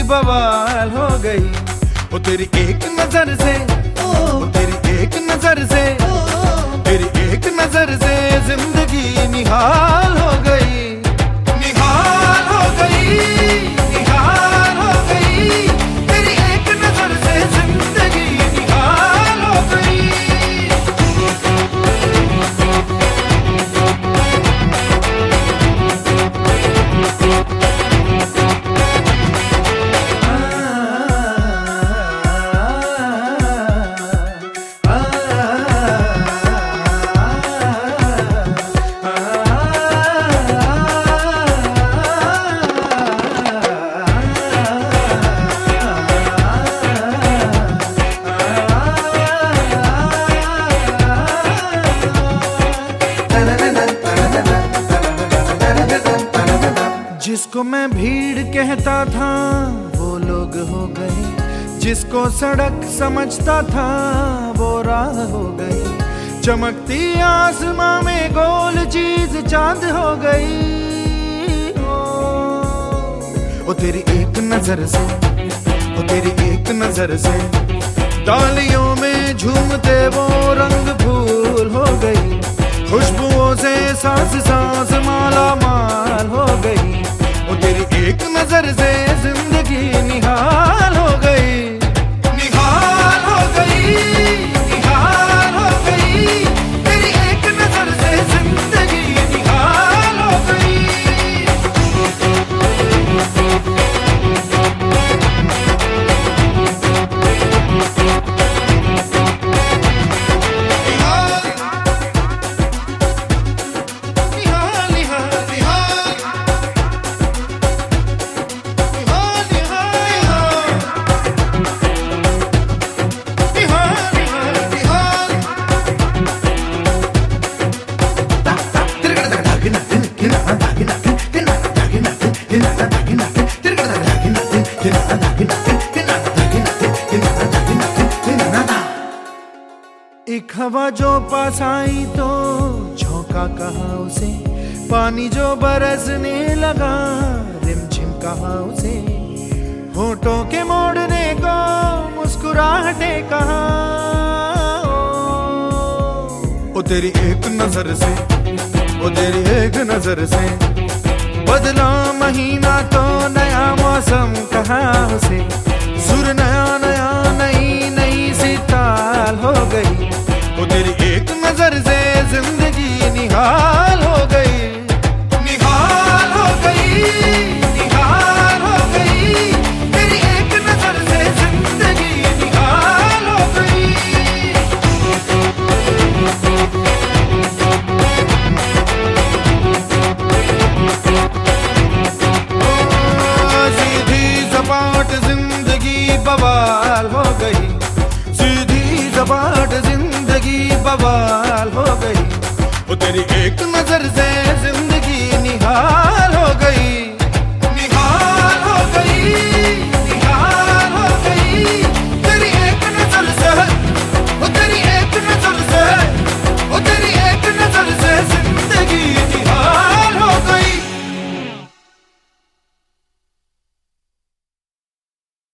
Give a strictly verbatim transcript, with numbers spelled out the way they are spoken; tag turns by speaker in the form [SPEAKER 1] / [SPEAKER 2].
[SPEAKER 1] बवाल हो गई। वो तेरी एक नजर से, वो तेरी एक नजर से, तेरी एक नजर से जिंदगी निहाल हो गई, निहाल हो गई, निहाल हो गई। तेरी एक नजर से जिंदगी निहाल हो गई। जिसको मैं भीड़ कहता था वो लोग हो गए, जिसको सड़क समझता था वो राह हो गई। चमकती आसमां में गोल चीज चांद हो गई। ओ, ओ तेरी एक नजर से, ओ तेरी एक नजर से डालियों में झूमते वो रंग फूल हो गई। खुशबुओं से सांस सांस माला माल हो गई। वो तेरी एक नजर से जिंदगी निहाल हो गई, निहाल हो गई, निहाल हो गई। तेरी एक नजर से जिंदगी निहाल हो गई। एक हवा जो पास आई तो झोंका कहा उसे, पानी जो बरसने लगा रिमझिम कहा उसे। होठों के मोड़ने को मुस्कुराहटे कहा। ओ तेरी एक नजर से, ओ तेरी एक नजर से बदला महीना तो नया मौसम कहा उसे। सुर नया नया नई नई सी ताल हो गई। वो तेरी एक नजर से जिंदगी निहाल हो गई, निहाल हो गई, निहाल हो गई। तेरी एक नजर से जिंदगी निहाल हो गई। सपाट जिंदगी बवाल हो गई, सीधी सपाट जिंदगी बवाल हो गई। वो तेरी एक नजर से जिंदगी निहाल